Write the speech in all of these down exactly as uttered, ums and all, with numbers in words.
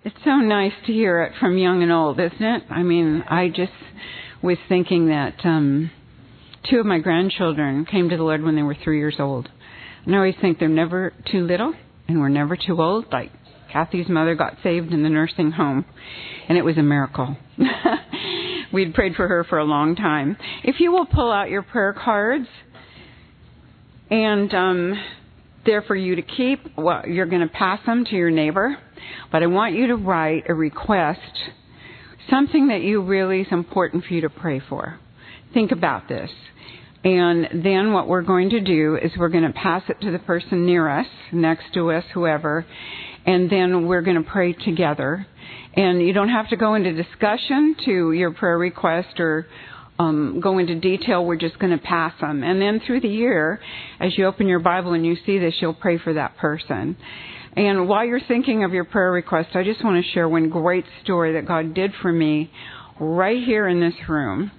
It's so nice to hear it from young and old, isn't it? I mean, I just was thinking that um, two of my grandchildren came to the Lord when they were three years old. And I always think they're never too little and we're never too old. Like Kathy's mother got saved in the nursing home, and it was a miracle. We'd prayed for her for a long time. If you will pull out your prayer cards, and um, they're for you to keep. Well, you're going to pass them to your neighbor. But I want you to write a request, something that you really is important for you to pray for. Think about this. And then what we're going to do is we're going to pass it to the person near us, next to us, whoever, and then we're going to pray together. And you don't have to go into discussion to your prayer request or um, go into detail. We're just going to pass them. And then through the year, as you open your Bible and you see this, you'll pray for that person. And while you're thinking of your prayer request, I just want to share one great story that God did for me right here in this room.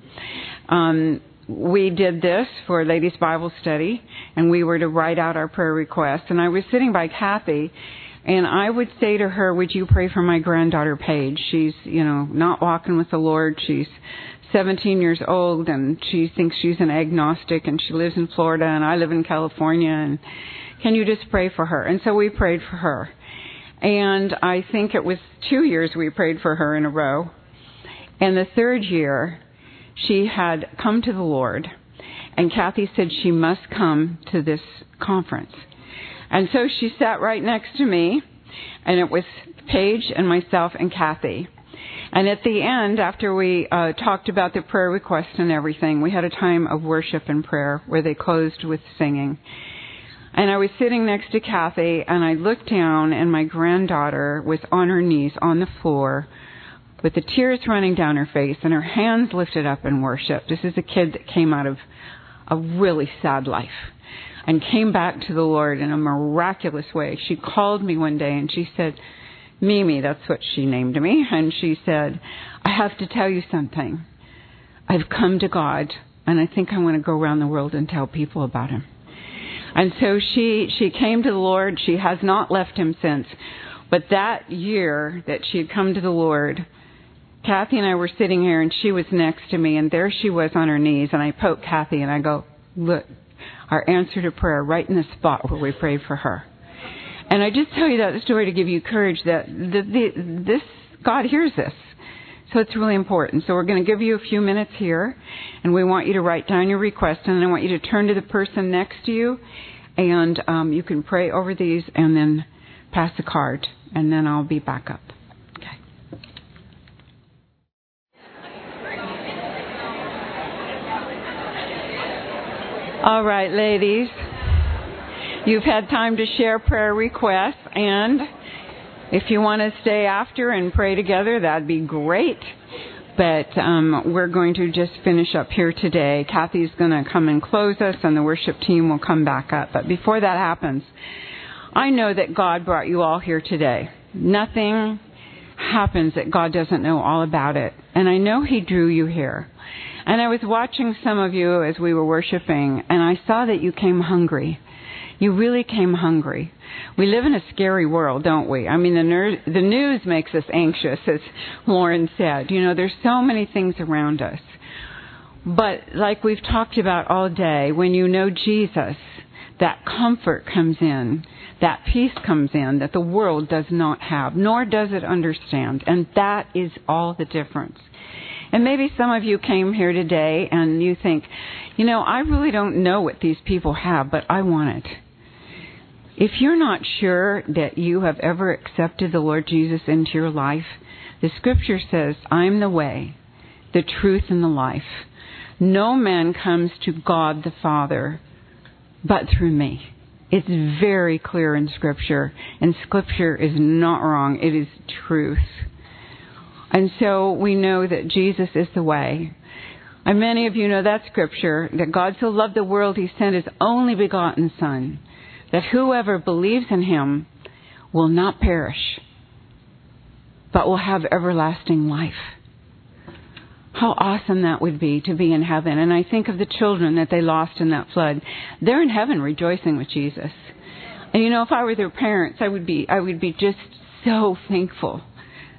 Um, we did this for Ladies Bible Study, and we were to write out our prayer requests. And I was sitting by Kathy, and I would say to her, would you pray for my granddaughter, Paige? She's, you know, not walking with the Lord. She's seventeen years old, and she thinks she's an agnostic, and she lives in Florida, and I live in California, and can you just pray for her? And so we prayed for her. And I think it was two years we prayed for her in a row. And the third year, she had come to the Lord. And Kathy said she must come to this conference. And so she sat right next to me. And it was Paige and myself and Kathy. And at the end, after we uh, talked about the prayer request and everything, we had a time of worship and prayer where they closed with singing. And I was sitting next to Kathy, and I looked down, and my granddaughter was on her knees on the floor with the tears running down her face and her hands lifted up in worship. This is a kid that came out of a really sad life and came back to the Lord in a miraculous way. She called me one day, and she said, Mimi, that's what she named me, and she said, I have to tell you something. I've come to God, and I think I want to go around the world and tell people about Him. And so she, she came to the Lord. She has not left Him since. But that year that she had come to the Lord, Kathy and I were sitting here, and she was next to me, and there she was on her knees. And I poked Kathy, and I go, look, our answer to prayer right in the spot where we prayed for her. And I just tell you that story to give you courage that the, the, this God hears this. So it's really important. So we're going to give you a few minutes here, and we want you to write down your request, and then I want you to turn to the person next to you, and um, you can pray over these and then pass the card, and then I'll be back up. Okay. All right, ladies. You've had time to share prayer requests, and if you want to stay after and pray together, that'd be great. But um, we're going to just finish up here today. Kathy's going to come and close us, and the worship team will come back up. But before that happens, I know that God brought you all here today. Nothing happens that God doesn't know all about it. And I know He drew you here. And I was watching some of you as we were worshiping, and I saw that you came hungry. You really came hungry. We live in a scary world, don't we? I mean, the, ner- the news makes us anxious, as Lauren said. You know, there's so many things around us. But like we've talked about all day, when you know Jesus, that comfort comes in, that peace comes in that the world does not have, nor does it understand. And that is all the difference. And maybe some of you came here today and you think, you know, I really don't know what these people have, but I want it. If you're not sure that you have ever accepted the Lord Jesus into your life, the Scripture says, I'm the way, the truth, and the life. No man comes to God the Father but through me. It's very clear in Scripture, and Scripture is not wrong. It is truth. And so we know that Jesus is the way. And many of you know that Scripture, that God so loved the world, He sent His only begotten Son, that whoever believes in Him will not perish, but will have everlasting life. How awesome that would be to be in heaven. And I think of the children that they lost in that flood. They're in heaven rejoicing with Jesus. And you know, if I were their parents, I would be, I would be just so thankful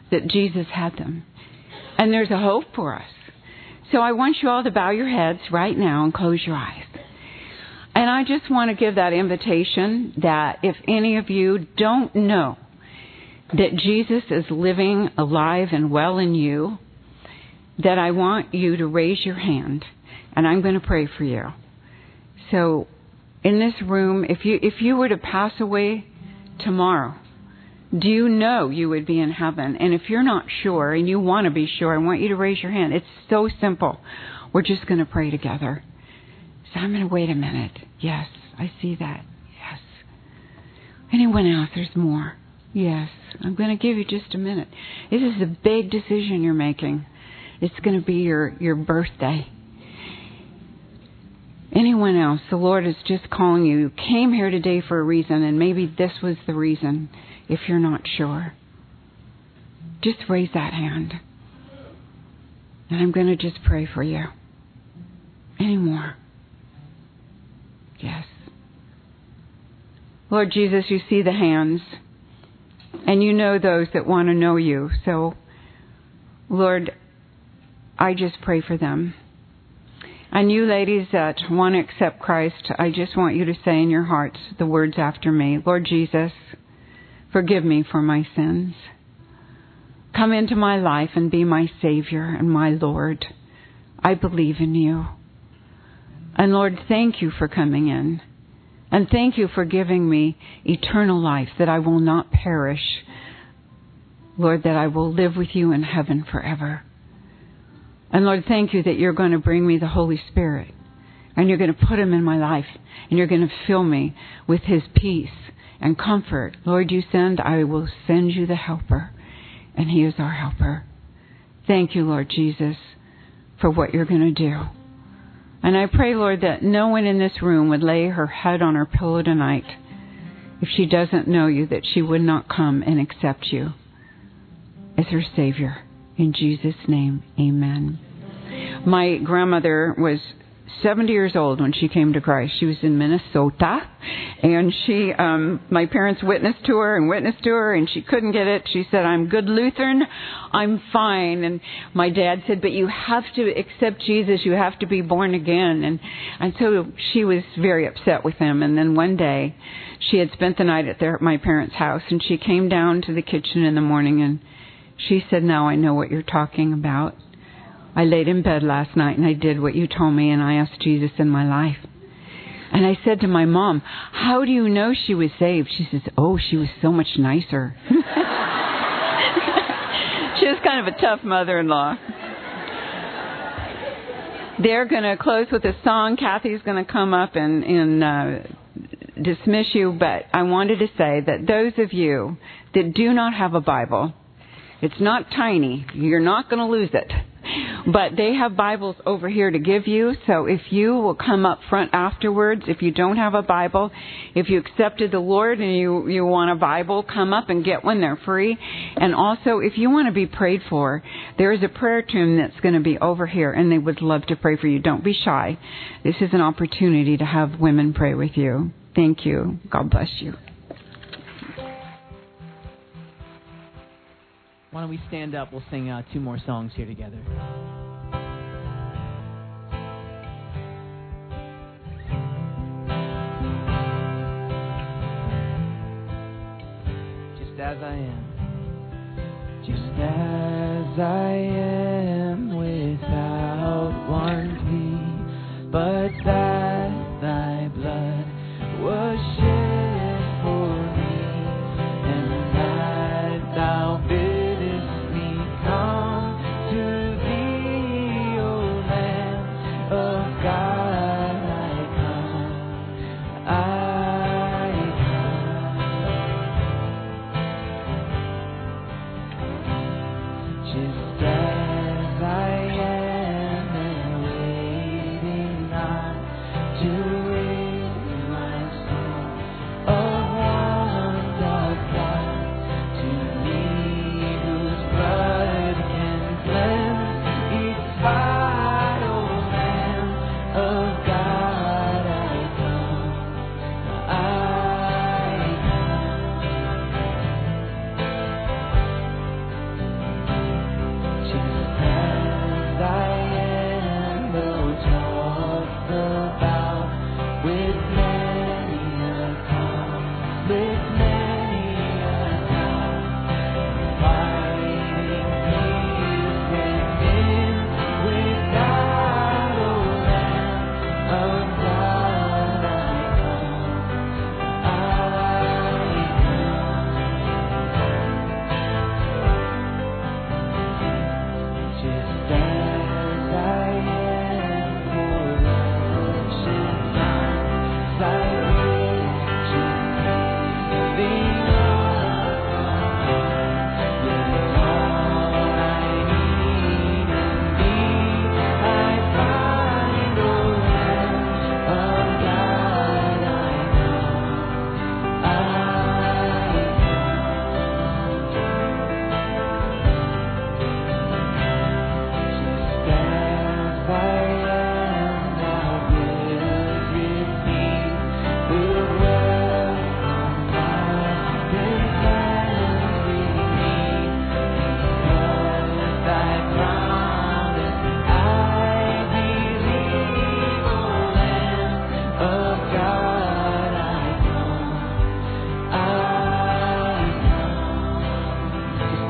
that Jesus had them. And there's a hope for us. So I want you all to bow your heads right now and close your eyes. And I just want to give that invitation that if any of you don't know that Jesus is living alive and well in you, that I want you to raise your hand, and I'm going to pray for you. So in this room, if you if you were to pass away tomorrow, do you know you would be in heaven? And if you're not sure and you want to be sure, I want you to raise your hand. It's so simple. We're just going to pray together. So I'm going to wait a minute. Yes, I see that. Yes. Anyone else? There's more. Yes. I'm going to give you just a minute. This is a big decision you're making. It's going to be your, your birthday. Anyone else? The Lord is just calling you. You came here today for a reason, and maybe this was the reason if you're not sure. Just raise that hand. And I'm going to just pray for you. Any more? Yes. Lord Jesus, you see the hands. And you know those that want to know you. So, Lord, I just pray for them. And you ladies that want to accept Christ, I just want you to say in your hearts the words after me. Lord Jesus, forgive me for my sins. Come into my life and be my Savior and my Lord. I believe in you. And Lord, thank you for coming in. And thank you for giving me eternal life, that I will not perish. Lord, that I will live with you in heaven forever. And Lord, thank you that you're going to bring me the Holy Spirit. And you're going to put him in my life. And you're going to fill me with his peace and comfort. Lord, you send, I will send you the helper. And he is our helper. Thank you, Lord Jesus, for what you're going to do. And I pray, Lord, that no one in this room would lay her head on her pillow tonight if she doesn't know you, that she would not come and accept you as her Savior. In Jesus' name, amen. My grandmother was seventy years old when she came to Christ. She was in Minnesota, and she, um, my parents witnessed to her and witnessed to her, and she couldn't get it. She said, I'm good Lutheran, I'm fine. And my dad said, but you have to accept Jesus, you have to be born again. And, and so she was very upset with him. And then one day, she had spent the night at their, my parents' house, and she came down to the kitchen in the morning, and she said, now I know what you're talking about. I laid in bed last night and I did what you told me, and I asked Jesus in my life. And I said to my mom, how do you know she was saved? She says, oh, she was so much nicer. She was kind of a tough mother-in-law. They're going to close with a song. Kathy's going to come up and, and uh, dismiss you. But I wanted to say that those of you that do not have a Bible, it's not tiny. You're not going to lose it. But they have Bibles over here to give you. So if you will come up front afterwards, if you don't have a Bible, if you accepted the Lord and you, you want a Bible, come up and get one. They're free. And also, if you want to be prayed for, there is a prayer team that's going to be over here, and they would love to pray for you. Don't be shy. This is an opportunity to have women pray with you. Thank you. God bless you. Why don't we stand up? We'll sing uh, two more songs here together. Just as I am. Just as I am, without one plea, but that thy blood was shed for me, and that thou bidst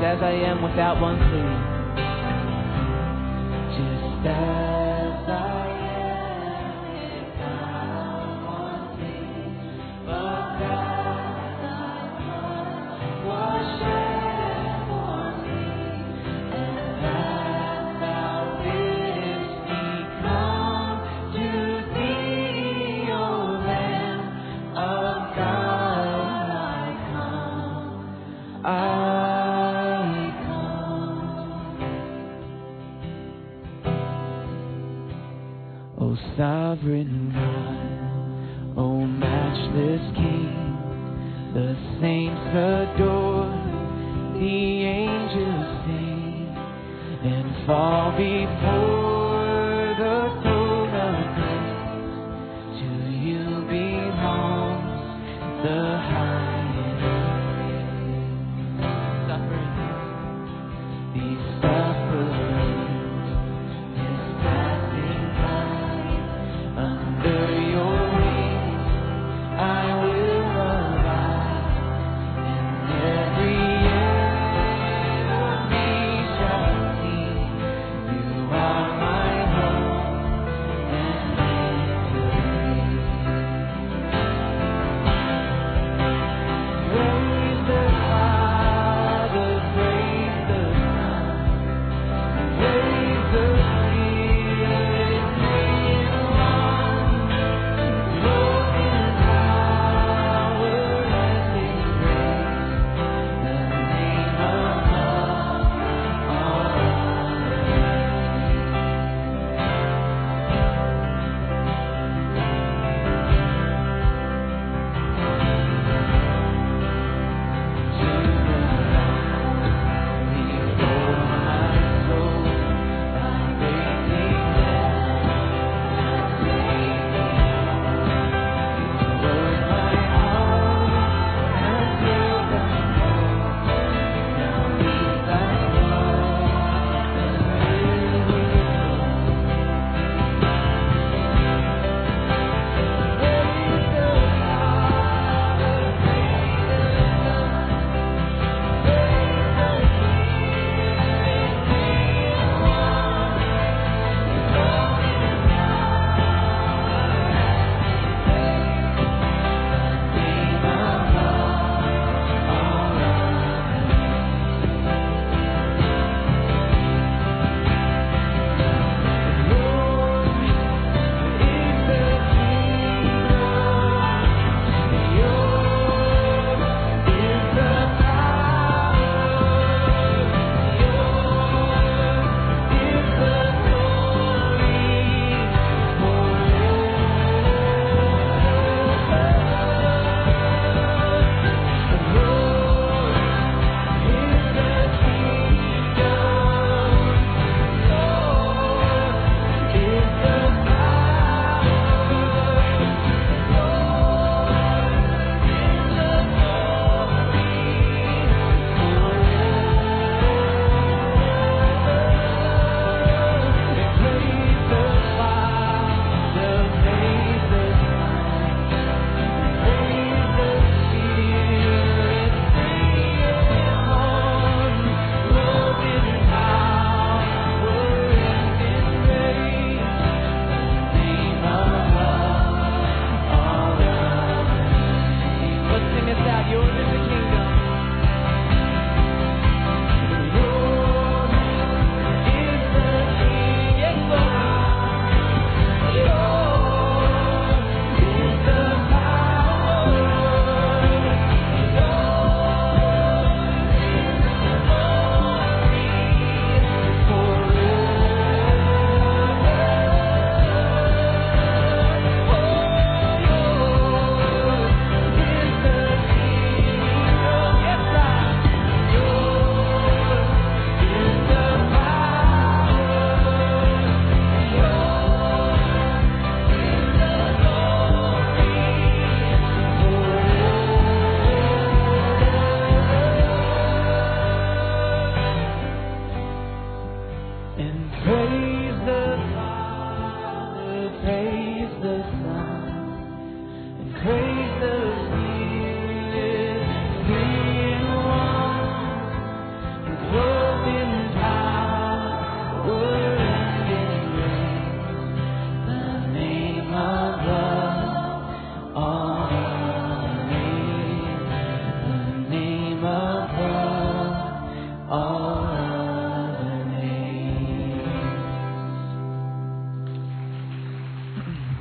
as I am without one plea. Just as I am without one plea, but that thy blood was shed for me, and that thou bidst me come to thee, O Lamb of God, I come. O sovereign God, O matchless King, the saints adore, the angels sing, and fall before the throne of grace. To you belongs the highest praise. Suffering, these sufferings, this passing time, under your wings I will abide, and every enemy shall see you are my hope and victory. Praise the Father, praise the Son, praise the Spirit, three in one. Lord in power and in grace, the name above all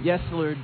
Yes, Lord.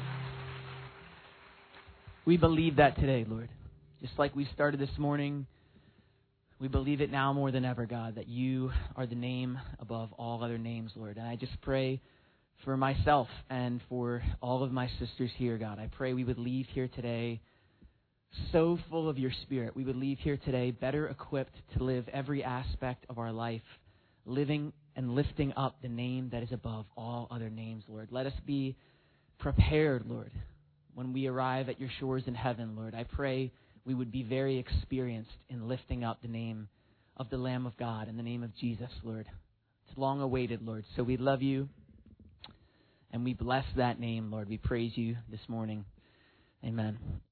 We believe that today, Lord. Just like we started this morning, we believe it now more than ever, God, that you are the name above all other names, Lord. And I just pray for myself and for all of my sisters here, God. I pray we would leave here today so full of your Spirit. We would leave here today better equipped to live every aspect of our life, living and lifting up the name that is above all other names, Lord. Let us be prepared, Lord, when we arrive at your shores in heaven, Lord. I pray we would be very experienced in lifting up the name of the Lamb of God and the name of Jesus, Lord. It's long awaited, Lord. So we love you and we bless that name, Lord. We praise you this morning. Amen.